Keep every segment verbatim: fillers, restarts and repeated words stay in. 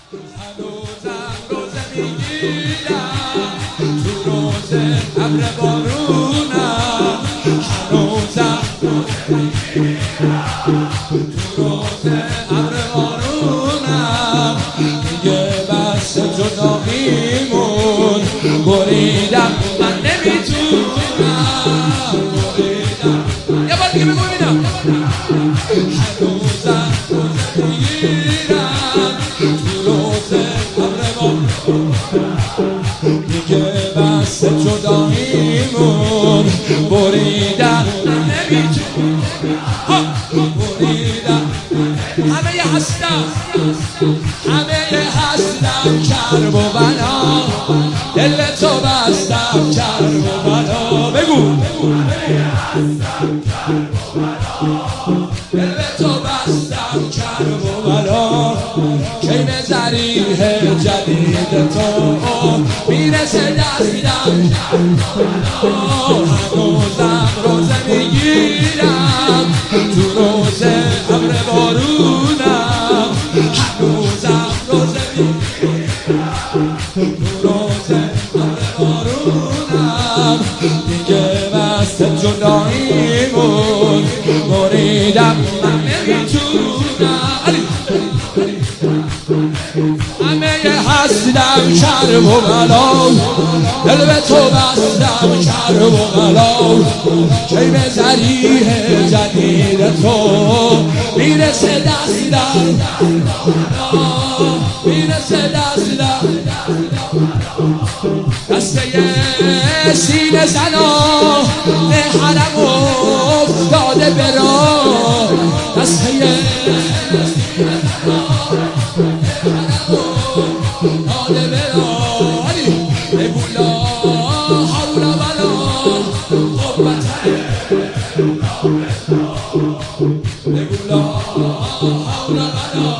هنوزم روزه میگیرم تو روزه ابر بارونم، هنوزم روزه میگیرم تو روزه ابر بارونم، دیگه بس جداییمون بریدم من نمیتونم بریدم. یه بار دیگه بگو ببینم. هنوزم روزه میگیرم تو روزه ابر بارونم، دیگه بس جداییمون بریدم من نمیتونم بریدم. همه یه هستم همه یه هستم کرب و بنا، دل تو بستم کرب و بنا. بگو دل تو بستم کرب و بنا، کی به ذریح جدید تو میرسه دستم. هنوزم روزه میگیرم تو روزه ابر بارونم، هنوزم روزه میگیرم تو روزه ابر بارونم، دیگه بس جداییمون بریدم من نمیتونم. همه یه هستم کرب و بلا، دل به تو بستم کرب و بلا، کی به ذریح جدید تو میرسه دستم میرسه دستم. دسته سینه زنا حرم افتاده به راه، دسته سینه زنا افتاده به راه، بگو لا حول ولا قوة، بگو لا حول ولا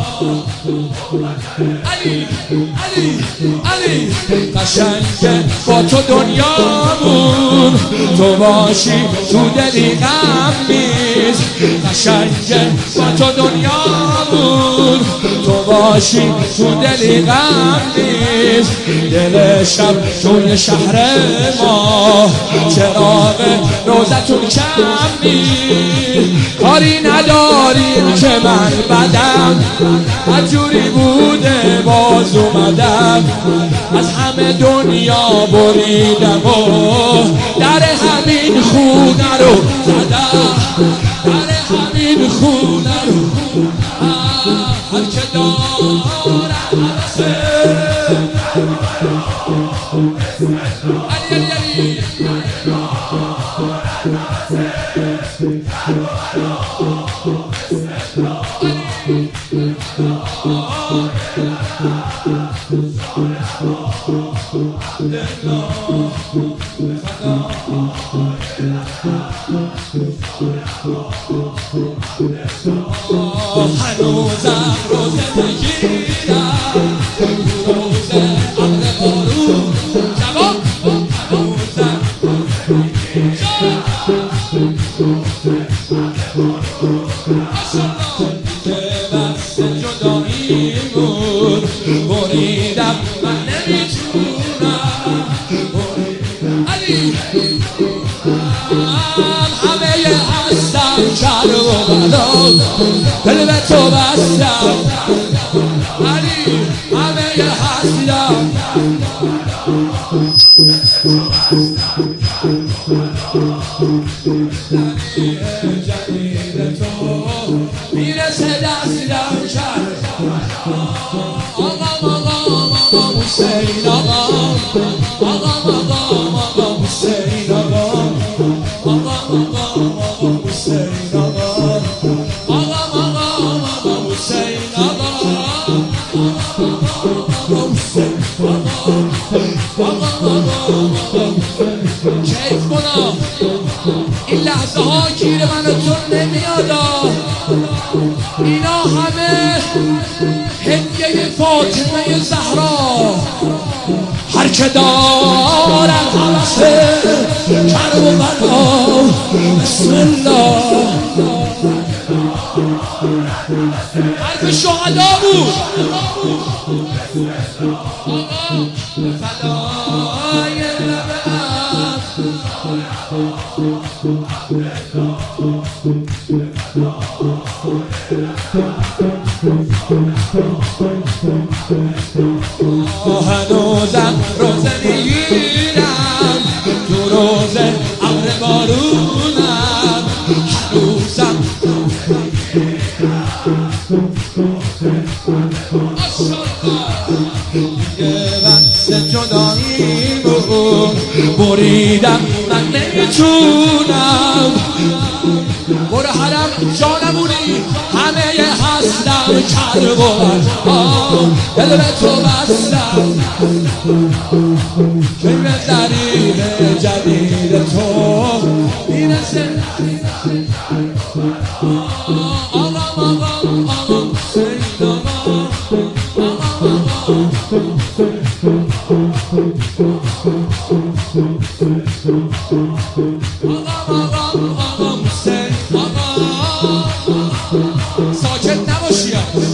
علی علی علی. قشنگه با تو دنیامون تو باشی تو دلی غم نیست، قشنگه با تو دنیامون تو باشی تو دلی غم نیست. دل شب توی شهر ما چراغ روزتون کم نیست، کاری نداریم که من بدم از جوری بوده باز اومدم، از همه دنیا بریدم و در همین خونه رو زدم، در همین خونه رو هر که دارم علی علی علی هنوزم روزه میگیرم تو روزه ابر بارون، جواب هنوزم روزه میگیرم که بس جداییمون بریدم من نمیتونم علی. همه یه هستم کرب و بلا، دل به تو بستم علی، همه یه هستم جدید تو میرسه دستم کرب. آقا آقا آقا حسین آقا، آقا آقا آقا حسین آقا، آقا آقا آقا حسین آقا، آقا آقا آقا حسین آقا، کیف کنم این لحظه ها گیر من و تو نمیاد، اینا همه هدیه فاطمه زهرا، هر که دارم حوثه کرب و بلا. بسم الله. همه شهدا بود فدای لب هنوزم روزه میگیرم تو روزه ابر بارونم هنوزم یه بحث جدایی بود بریدم من نمیتونم برو حرم جانمونی همه هستم کرب و دل به تو بستم که به دلیل جدید تو میرسه آقا آقا آقا سید آقا ساکت نباشی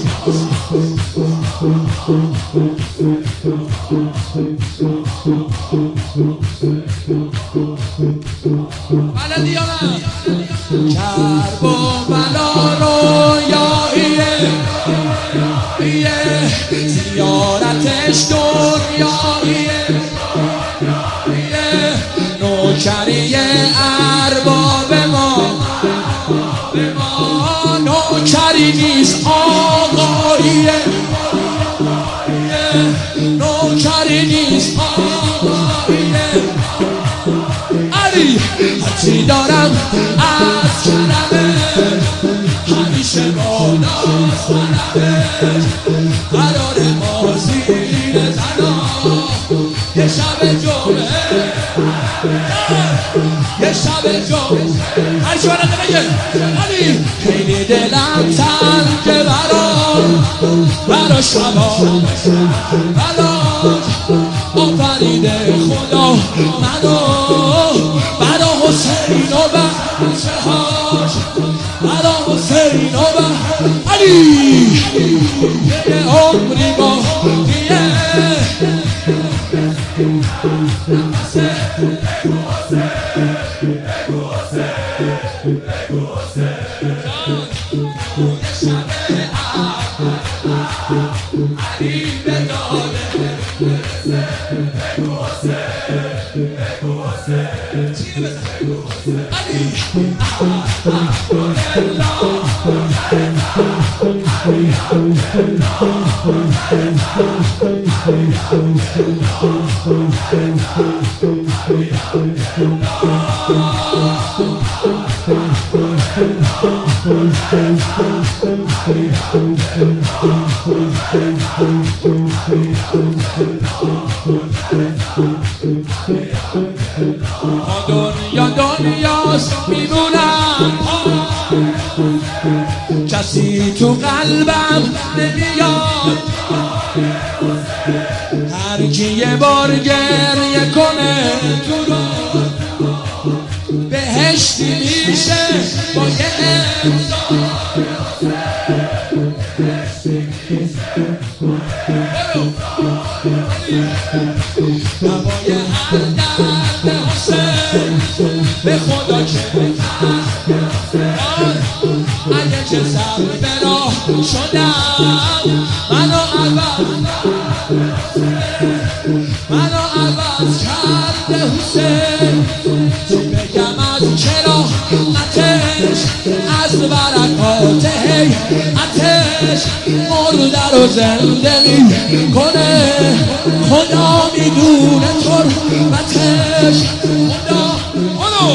بلدی یا نه کرب و بلا رویاییه زیارتش دنیاییه نوکری ارباب ما نوکری نیست آقاییه نوکری نیست آقاییه علی حتی دارم از کلمه همیشه بالا سرمه قرار ما زیر زنا یه شب جمعه یه شب جمعه هر چی برده بگه علی خیلی دلم تنگه برا برا شبا برا آفریده خدا منو برا حسین و بچه هاش برا حسین و بچه علی یه عمری باقیه دنیا دنیاست میمونم کسی تو قلبم نمیاد هر کی یه بار گریه کنه تو رو بهشتی میشه با یه امضا نوای هر درد حسین به خدا که اگه چه سر به راه شدم منو عوض منو عوض کرده حسین چی بگم از کرامتش از برکات هیئتش مرده رو زنده میکنه خدا میدونه تربتش خدا خدا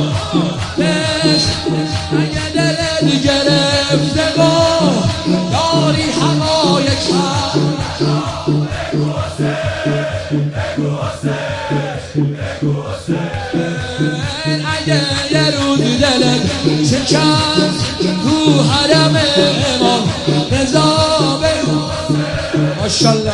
اگه دلت گرفته با داری هوای چند اگه یه روز دلت شکست تو حرم امام رضا بگو ماشالله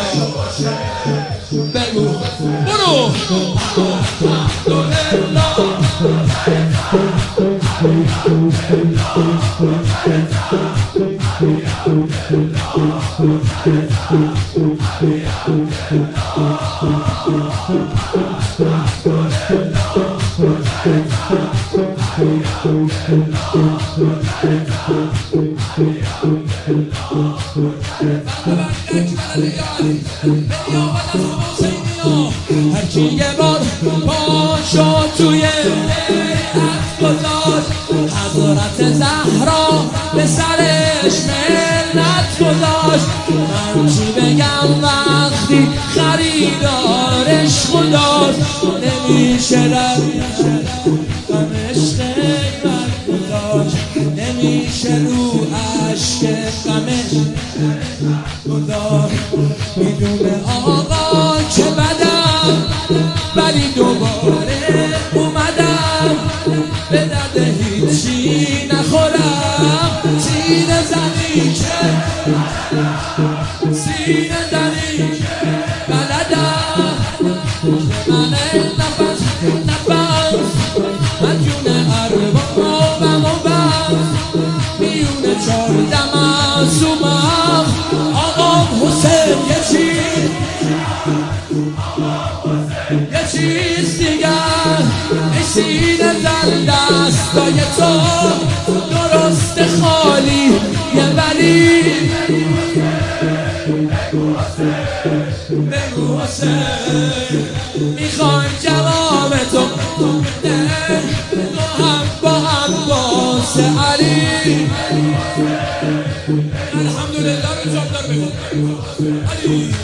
بگو برو هرکی یه بار پاشو توی بیعت گذاشت حضرت زهرا به سرش منت گذاشت من چی بگم وقتی خریدارش خداست نمیشه رفت غمش قیمت گذاشت نمیشه رو عشق غمش گذاشت میدونه آقا که بدم ولی دوباره اومدم به درد هیچی نخورم سینه زنی که سینه زنی که بلدم من نفس نفس مدیون اربابم و بس میونه چاردم از اومم آقا حسین یه چیز یه چیز دیگر ای سینه زن دستای تو درست خالی یه ولی بگو حسین میخوایم جواب تو تو هم با عباس علی الحمدلله رو جاب دار بگو علی